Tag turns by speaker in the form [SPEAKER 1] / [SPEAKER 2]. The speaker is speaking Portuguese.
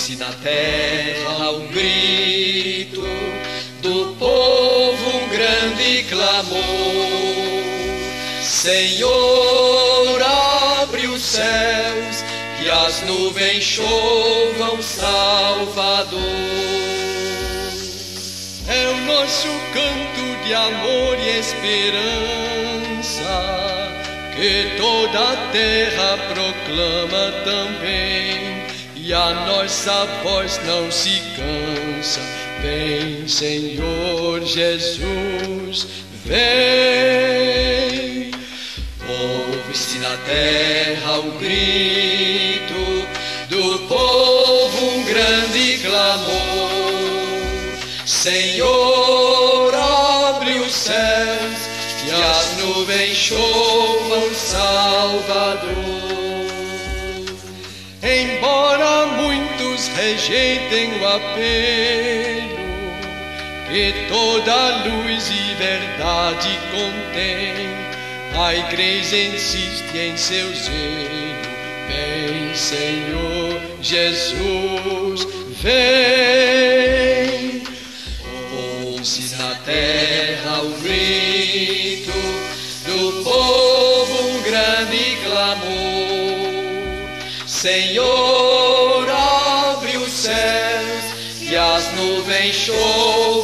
[SPEAKER 1] Ouve-se na terra um grito do povo, um grande clamor. Senhor, abre os céus, que as nuvens chovam, Salvador. É o nosso canto de amor e esperança, que toda a terra proclama também, e a nossa voz não se cansa. Vem, Senhor Jesus, vem. Ouve-se na terra o grito do povo, um grande clamor. Senhor, abre os céus, que as nuvens chovam, Salvador. Embora muitos rejeitem o apelo que toda luz e verdade contém, a igreja insiste em seu zelo. Vem, Senhor Jesus, vem. Ouve-se na terra o grito do povo, um grande clamor. Senhor, abre os céus, e as nuvens chovam,